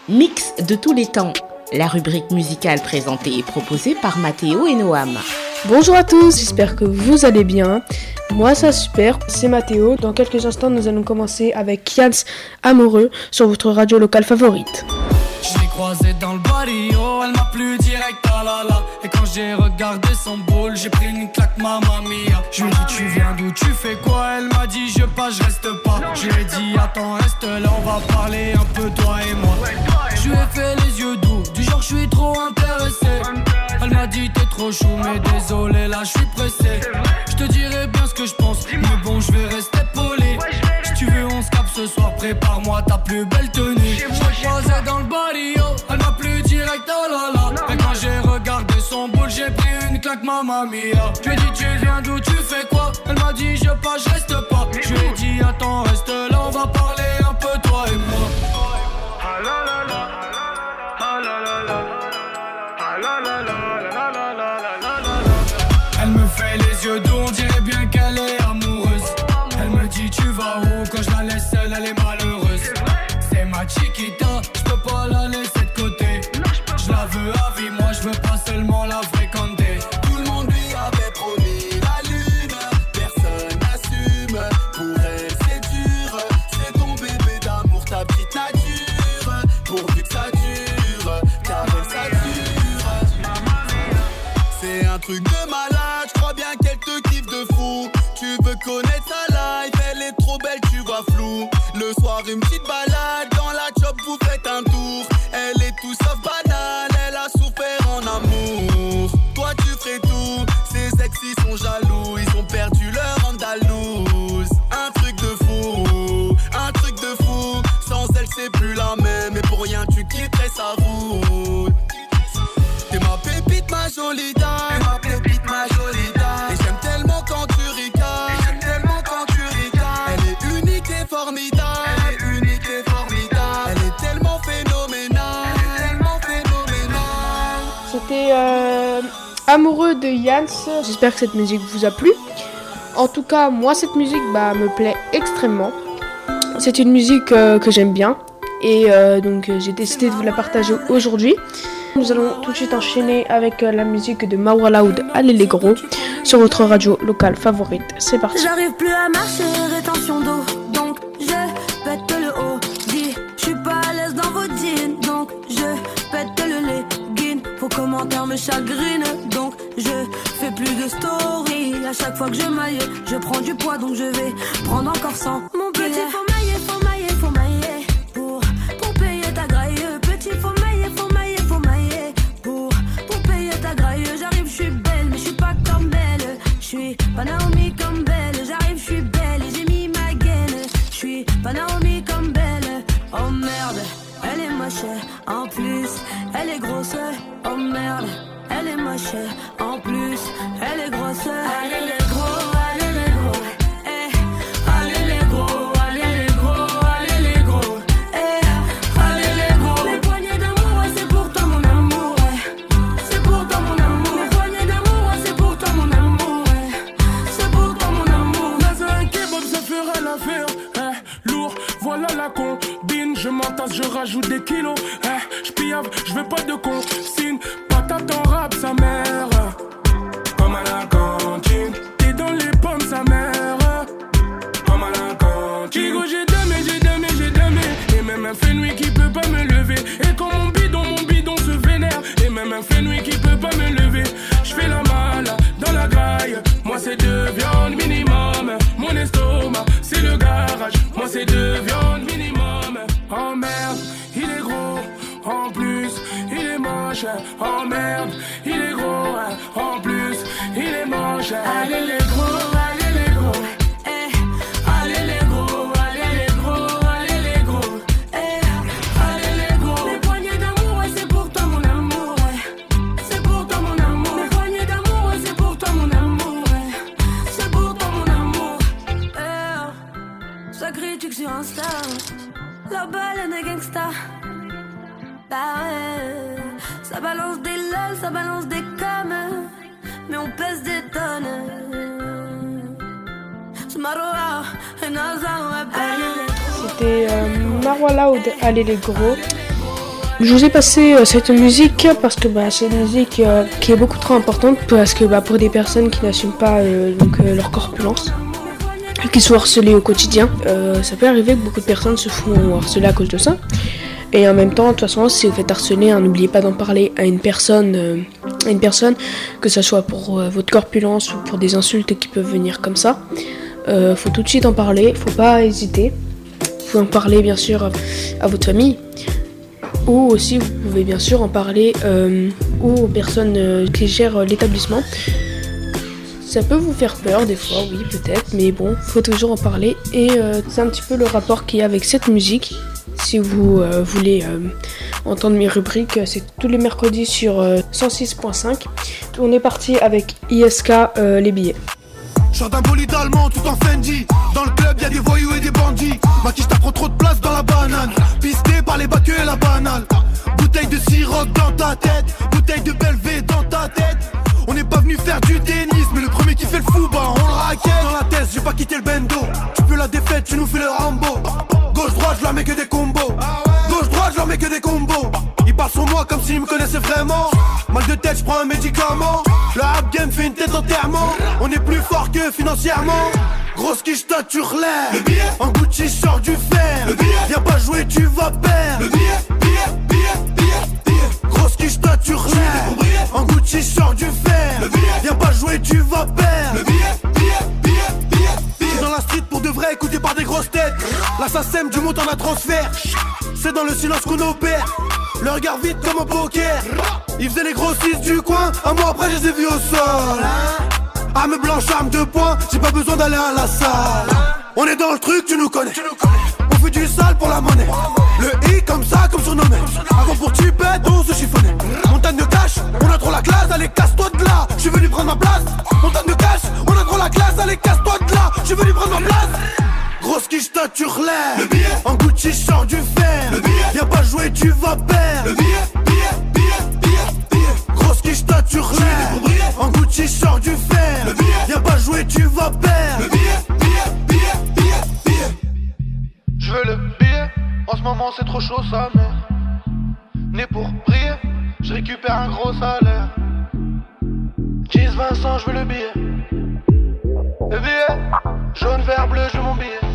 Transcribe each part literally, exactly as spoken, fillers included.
Mix de tous les temps, la rubrique musicale présentée et proposée par Mathéo et Noam. Bonjour à tous, j'espère que vous allez bien. Moi ça super, c'est Mathéo. Dans quelques instants nous allons commencer avec Yans Amoureux sur votre radio locale favorite. Je l'ai croisée dans le barrio, elle m'a plu direct à la la. Et quand j'ai regardé son boule, j'ai pris une claque mamma mia. Je lui ai dit tu viens d'où, tu fais quoi? Elle m'a dit je pas, je reste pas. Je lui ai dit attends reste là, on va parler un peu toi et moi. Je lui ai fait les yeux doux, du genre je suis trop intéressé. Elle m'a dit t'es trop chou mais désolé là je suis pressé. Je te dirai bien ce que je pense, mais bon je vais rester poli. Si tu veux on se capte ce soir, prépare-moi ta plus belle tenue. Je l'ai croisée dans le barrio, elle m'a plu direct oh là là. Et quand j'ai regardé son boule, j'ai pris une claque mamma mia. Je lui ai dit tu viens d'où, tu fais quoi? Elle m'a dit je pas, je reste pas. Je lui ai dit attends reste là, on va parler un peu toi et moi. Ah la la la, ah la la la, ah la la la, la la la la la. Elle me fait les yeux doux, on dirait bien qu'elle est amoureuse. Elle me dit tu vas où? Quand je la laisse seule, elle est malheureuse. C'est ma chiquita, je peux pas la laisser de côté. Je la veux à vie, moi je veux pas seulement la fréquenter. Tout le monde lui avait promis la lune, personne n'assume. Pour elle c'est dur, c'est ton bébé d'amour, ta petite nature. Pourvu que ça dure, car elle ça dure. C'est un truc de malade, je crois bien qu'elle te kiffe de fou. Tu veux connaître sa life, elle est trop belle, tu vois flou. Le soir une petite balade, dans la chop vous faites un tour. Elle est tout sauf banale, elle a souffert en amour. Toi tu ferais tout, ces sexy sont jaloux. Ils ont perdu leur andalouse. Un truc de fou, un truc de fou. Sans elle c'est plus la même, et pour rien tu quitterais sa route. T'es ma pépite, ma jolie dame. T'es ma pépite, ma jolie dame. Et j'aime tellement quand tu ricanes. Et j'aime tellement quand tu ricanes. Elle est unique et formidable. Elle est unique et formidable. Elle est tellement phénoménale. Elle est tellement phénoménale. C'était euh, Amoureux de Yans. J'espère que cette musique vous a plu. En tout cas, moi cette musique bah, me plaît extrêmement. C'est une musique euh, que j'aime bien. Et euh, donc euh, j'ai décidé de vous la partager aujourd'hui. Nous allons tout de suite enchaîner avec euh, la musique de Marwa Loud, Allez les gros, sur votre radio locale favorite. C'est parti. J'arrive plus à marcher, rétention d'eau, donc je pète le haut. Dis, je suis pas à l'aise dans vos jeans, donc je pète le legging. Vos commentaires me chagrinent, donc je fais plus de story. À chaque fois que je maille, je prends du poids, donc je vais prendre encore cent. Mon petit, faut mailler, faut mailler, faut mailler. Pour, pour payer ta graille, petit, faut mailler, faut mailler, faut mailler. Pour, pour payer ta graille, j'arrive, je suis belle, mais je suis pas comme elle. Je suis pas Naomi comme belle, j'arrive, je suis belle et j'ai mis ma gaine. Je suis pas Naomi comme belle, oh merde, elle est moche, en plus, elle est grosse, oh merde, elle est moche, en plus, elle est grosse. Allez les gros, allez les gros, eh, allez les gros, allez les gros, allez les gros, eh, allez les gros. Les poignées d'amour, ouais, c'est pour toi mon amour, ouais. C'est pour toi mon amour. Les poignées d'amour, ouais, c'est pour toi mon amour, ouais. C'est pour toi mon amour. Dans un kebab ça fera l'affaire, eh, lourd, voilà la combine. Je m'entasse, je rajoute des kilos, eh, je piave, je veux pas de consigne. Patate en rap sa mère, comme à la cantine. T'es dans les pommes sa mère, comme à la cantine. Chigo j'ai damé, j'ai damé, j'ai damé. Et même un fenouil qui peut pas me lever. Et quand mon bidon, mon bidon se vénère. Et même un fenouil qui peut pas me lever. Je fais la malle dans la graille. Moi c'est deux viandes minimum. Mon estomac c'est le garage. Moi c'est deux viandes minimum. Oh merde, il est gros. En plus, il est moche. Oh merde, il est gros. En plus, il est moche. Allez les gros, allez les gros, eh, allez les gros, allez les gros, allez les gros, eh, allez les gros. Les poignées d'amour, ouais, c'est pour toi mon amour, ouais. C'est pour toi mon amour. Les poignées d'amour, ouais, c'est pour toi mon amour, ouais. C'est pour toi mon amour. Eh, ça critique sur Insta, la balle est gangsta. Bah ouais, ça balance des lol, ça balance des coms, mais on pèse des tonnes. C'était euh, Marwa Loud, Allez les gros. Je vous ai passé euh, cette musique parce que bah, c'est une musique euh, qui est beaucoup trop importante parce que bah, pour des personnes qui n'assument pas euh, donc, euh, leur corpulence, qui sont harcelées au quotidien, euh, ça peut arriver que beaucoup de personnes se font harceler à cause de ça. Et en même temps, de toute façon, si vous faites harceler, hein, n'oubliez pas d'en parler à une personne, euh, à une personne, que ce soit pour euh, votre corpulence ou pour des insultes qui peuvent venir comme ça. Euh, faut tout de suite en parler, faut pas hésiter. Faut en parler bien sûr à votre famille. Ou aussi, vous pouvez bien sûr en parler euh, aux personnes euh, qui gèrent euh, l'établissement. Ça peut vous faire peur des fois, oui peut-être, mais bon, faut toujours en parler. Et euh, c'est un petit peu le rapport qu'il y a avec cette musique. Si vous euh, voulez euh, entendre mes rubriques, c'est tous les mercredis sur euh, cent six point cinq. On est parti avec I S K, euh, les billets. J'sors d'un bolide allemand tout en Fendi. Dans le club y'a des voyous et des bandits. Ma quiche t'as trop trop de place dans la banane. Pisté par les bacs et la banale. Bouteille de sirop dans ta tête. Bouteille de Belvé dans ta tête. On n'est pas venu faire du tennis, mais le premier qui fait le fou, bah on le raquette. Dans la tête, j'ai pas quitté le bendo. Tu peux la défaite, tu nous fais le Rambo. Gauche-droite, je leur mets que des combos. Gauche-droite, je leur mets que des combos. Ils parlent sur moi comme s'ils me connaissaient vraiment. Mal de tête, je prends un médicament. Le rap game fait une tête d'enterrement. On est plus fort que financièrement. Grosse quiche, toi tu relèves. En Gucci, sors du fer. Viens pas jouer, tu vas perdre. Le billet, billet, billet, billet, billet. Grosse quiche, toi tu relèves. En Gucci, sors du fer. Viens pas jouer, tu vas perdre. Le billet, billet, billet, billet, billet. Dans la street pour de vrai, écouté par des grosses têtes. Là ça sème du montant d'un transfert. C'est dans le silence qu'on opère. Le regard vite comme un poker. Ils faisaient les gros six du coin. Un mois après je les ai vus au sol. Arme blanche, arme de poing. J'ai pas besoin d'aller à la salle. On est dans le truc, tu nous connais. On fait du sale pour la monnaie. Le I comme ça, comme surnommé. Avant pour tu pètes, on se chiffonnait. Montagne de cash, on a trop la classe. Allez casse-toi de là, je suis venu prendre ma place. Montagne de cash, on a trop la classe. Allez casse-toi de là, je suis venu prendre ma place. Grosse quiche, toi tu relèves. En Gucci, sors du fer. Viens pas jouer, tu vas perdre. Le billet, billet, billet, billet, billet. Grosse quiche, toi tu relèves. En Gucci, sors du fer. Viens pas jouer, tu vas perdre. Le billet, billet, billet, billet, billet. Je veux le billet. En ce moment c'est trop chaud sa mère. Né pour briller, je récupère un gros salaire. dix, Vincent, je veux le billet. Le billet, jaune, vert, bleu, je veux mon billet.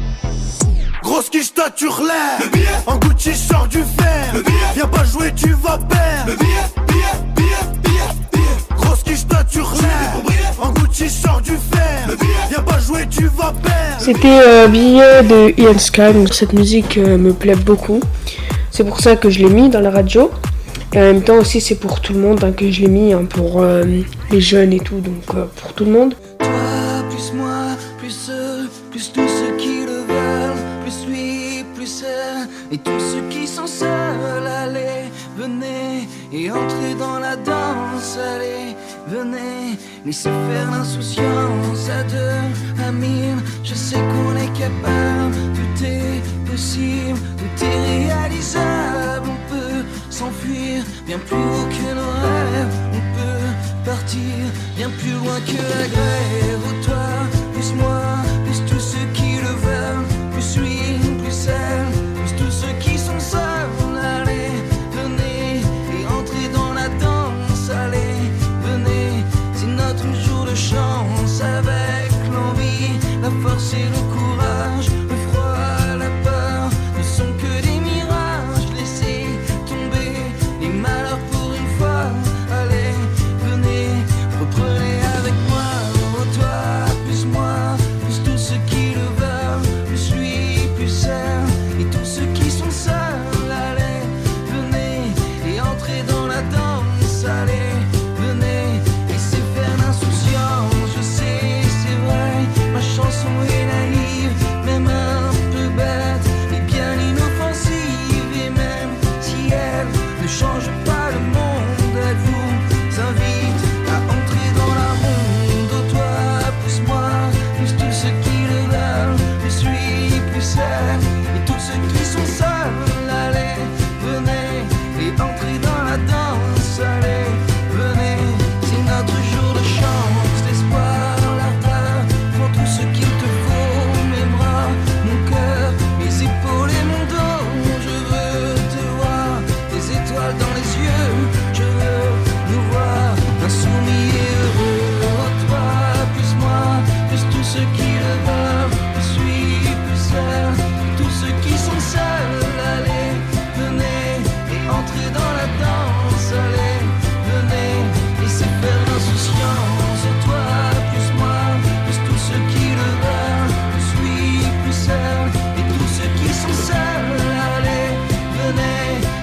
Grosse quiche, toi tu relèves. En Gucci, sors du fer. Viens pas jouer, tu vas perdre. Le billet, billet, billet, billet, billet. Grosse quiche, toi tu relèves. En Gucci, sors du fer. Viens pas jouer, tu vas perdre. C'était euh, Billet de I S K. Donc cette musique euh, me plaît beaucoup. C'est pour ça que je l'ai mis dans la radio. Et en même temps aussi c'est pour tout le monde hein, que je l'ai mis, hein, pour euh, les jeunes et tout, donc euh, pour tout le monde. Toi, plus moi, plus eux, plus tous ceux qui le veulent, plus lui, plus elle, et tous ceux qui sont seuls, allez, venez, et entrez dans la danse, allez, venez, laissez faire l'insouciance à deux, à mille, je sais qu'on est capable, tout est possible, tout est réalisable, on peut s'enfuir bien plus haut que nos rêves, on peut partir bien plus loin que la grève. Oh, toi, plus moi, plus tous ceux qui le veulent, plus lui, plus elle, plus tous ceux qui sont seuls, allez, venez, et entrez dans la danse, allez, venez, c'est notre jour de chance, avec l'envie, la force et le courage, le froid, la peur, ne sont que des mirages, laissez tomber les malheurs pour une fois, allez, venez, reprenez avec moi, oh toi, plus moi, plus tous ceux qui le veulent, plus lui, plus elle, et tous ceux qui sont seuls, allez, venez, et entrez dans la danse, allez, venez, laissez faire l'insouciance, je sais, c'est vrai, ma chanson est naïve, même un peu bête, et bien inoffensive, et même si elle ne change pas le monde, elle vous invite à entrer dans la ronde. Oh toi, plus moi, plus tous ceux qui le veulent, plus lui, plus elle, et tous ceux qui sont seuls, allez, venez, et entrez dans la danse, allez, venez, c'est notre jour de chance, l'espoir, l'ardeur, pour tout ce qu'il te faut, mes bras, mon cœur, mes épaules et mon dos, je veux te voir, tes étoiles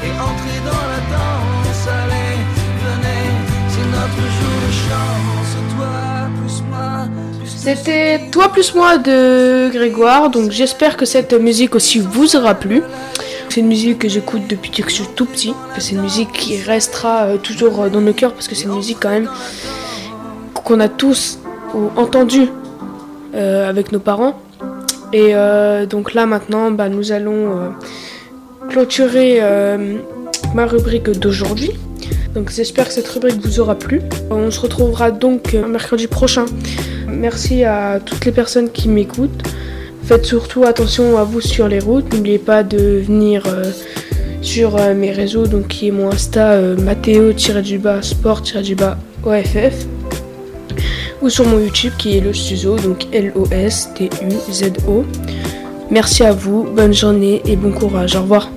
et entrez dans la danse. Allez, venez, c'est notre jour de chance. Toi plus moi, plus C'était Toi plus moi de Grégoire, donc j'espère que cette musique aussi vous aura plu. C'est une musique que j'écoute depuis que je suis tout petit, c'est une musique qui restera euh, toujours euh, dans nos cœurs parce que c'est une musique quand même qu'on a tous entendue euh, avec nos parents. Et euh, donc là maintenant, bah, nous allons euh, clôturer euh, ma rubrique d'aujourd'hui. Donc j'espère que cette rubrique vous aura plu. On se retrouvera donc euh, mercredi prochain. Merci à toutes les personnes qui m'écoutent. Faites surtout attention à vous sur les routes. N'oubliez pas de venir euh, sur euh, mes réseaux, donc qui est mon Insta euh, Matteo-du-bas sport-du-bas O F F, ou sur mon YouTube qui est le Stuzo, donc L O S T U Z O. Merci à vous, bonne journée et bon courage. Au revoir.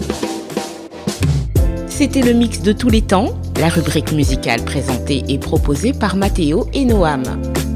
C'était le mix de tous les temps, la rubrique musicale présentée et proposée par Mathéo et Noam.